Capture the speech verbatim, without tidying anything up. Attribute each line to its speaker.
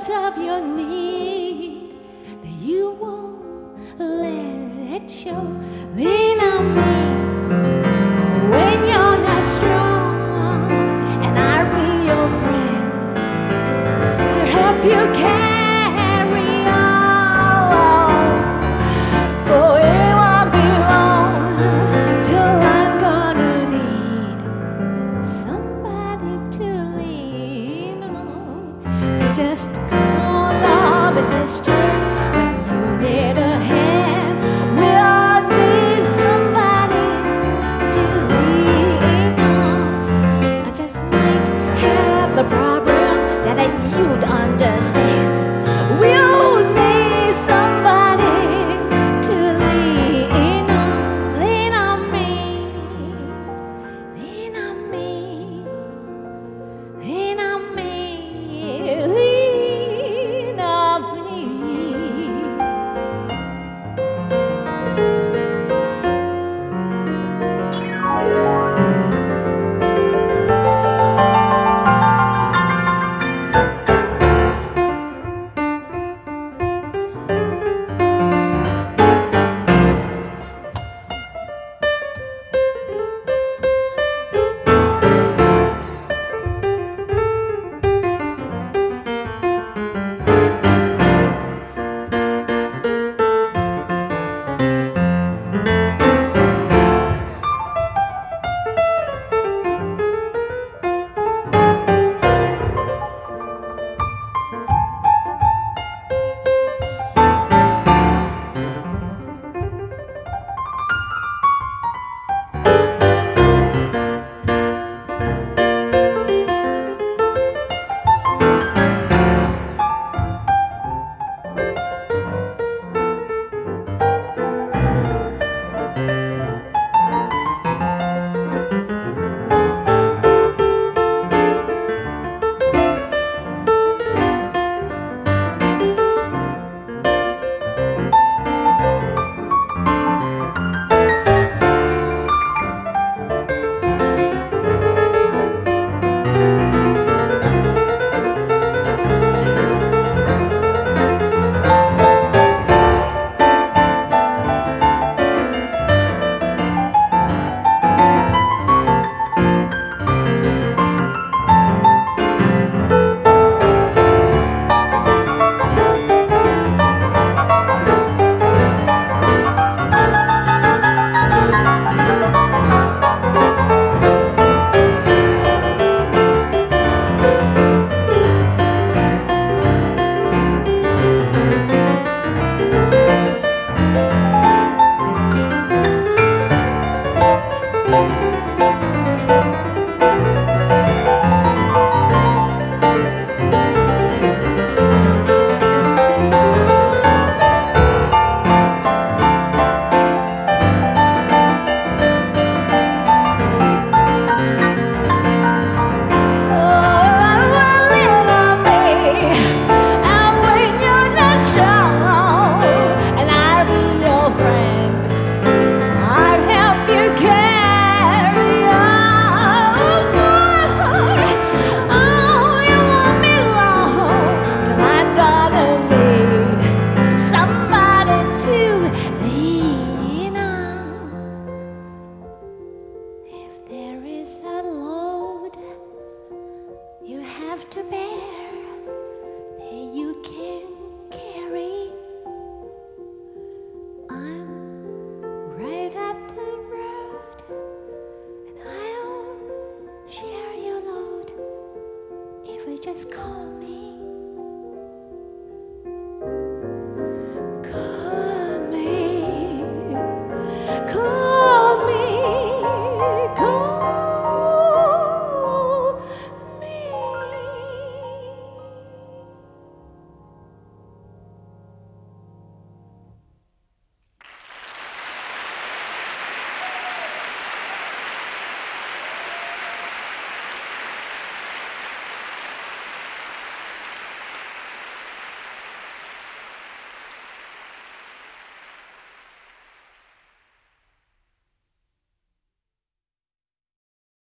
Speaker 1: because of your need that you won't let it show. Lean on me when you're not strong, and I'll be your friend. I'll help you carry on, for it won't be long till I'm gonna need somebody to lean on. So just call on me, sister, when you need a hand. We all need somebody to lean on. I just might have a problem that I you'd understand. We all need somebody to lean on. Lean on me, lean on me, lean on me, lean on me. To bear that you can carry, I'm right up the road, and I'll share your load if you just call me.